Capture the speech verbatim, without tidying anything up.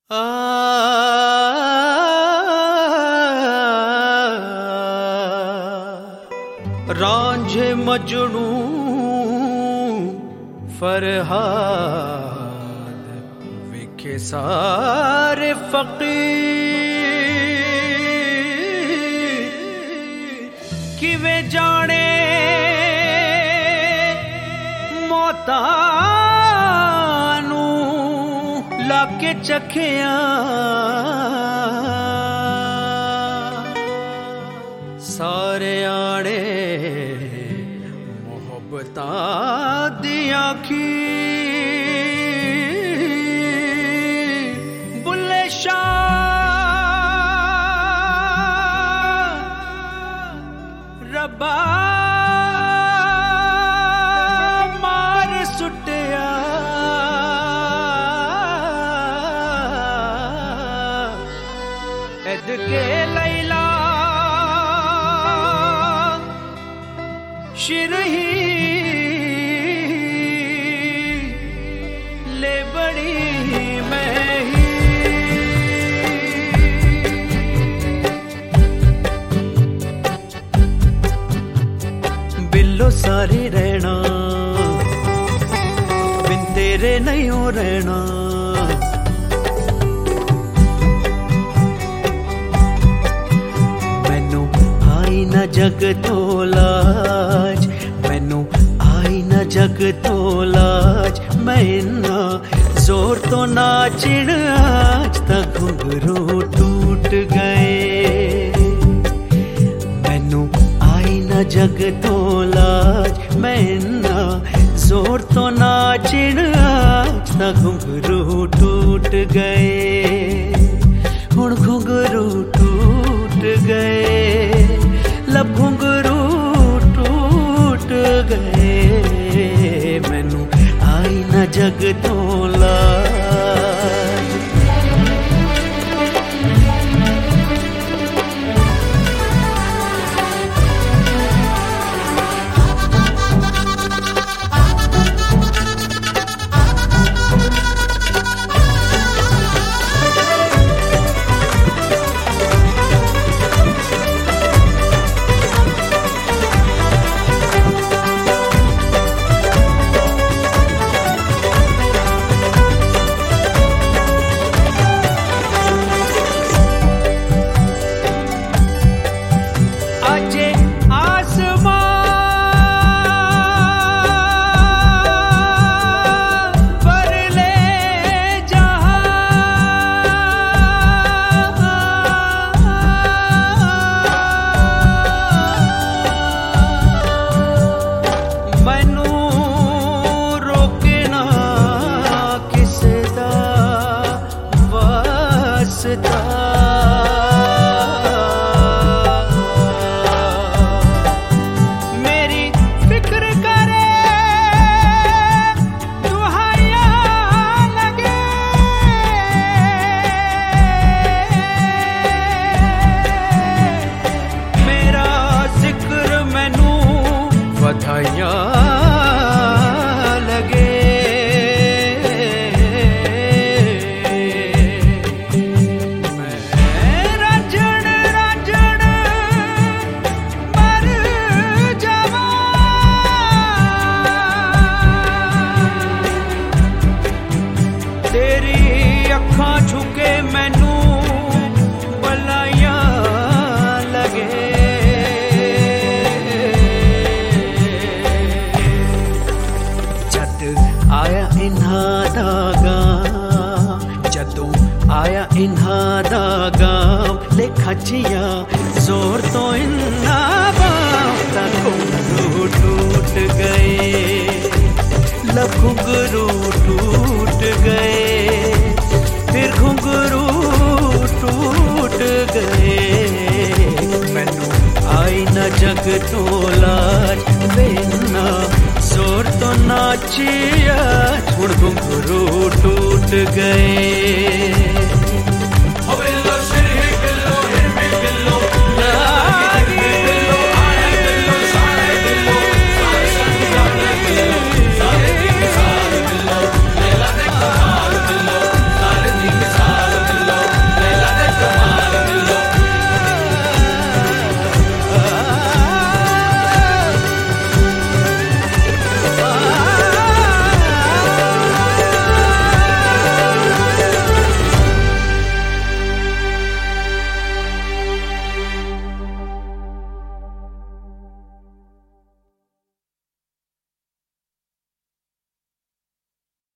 रांझे मजनू फरहाद विखे सारे फकीर किवे जाने मौतानू लाके चखिया सारे आड़े मोहब्बतां दी आखी बुल्ले शाह रब्बा मार सुटिया एद के लैला शिरही ले बड़ी मैं ही बिल्लो सारी रहना बिन तेरे नहीं हो रहना मैनू आई न जग तो लाज मैनू आई न जग तो लाज मैं इन्ना जोर तो नाचिण आज तक घुंघरू टूट गए मैनू आई न जग तो लाज मैं इन्ना जोर तो नाचिण आज तक घुंघरू टूट गए हुण घुंघरू टूट गए लब घुंघरू टूट गए मैनू आई न जग तो लाज मेरी फिक्र करे दुहाइया लगे मेरा जिक्र मैनू वधाइया लगे तेरी अखां छुके मैनू बलाइयां लगे जद आया इन्हां दा गाम जदों आया इन्हां दा गाम लेखा जिया जोर तो इन्ना बाम दा घुंघरू टूट गए लब घुंघरू टूट गए फिर घुंघरू टूट गए मैनू आई न जग तो लाज बेना जोर तो नाचिया हुण घुंघरू टूट गए।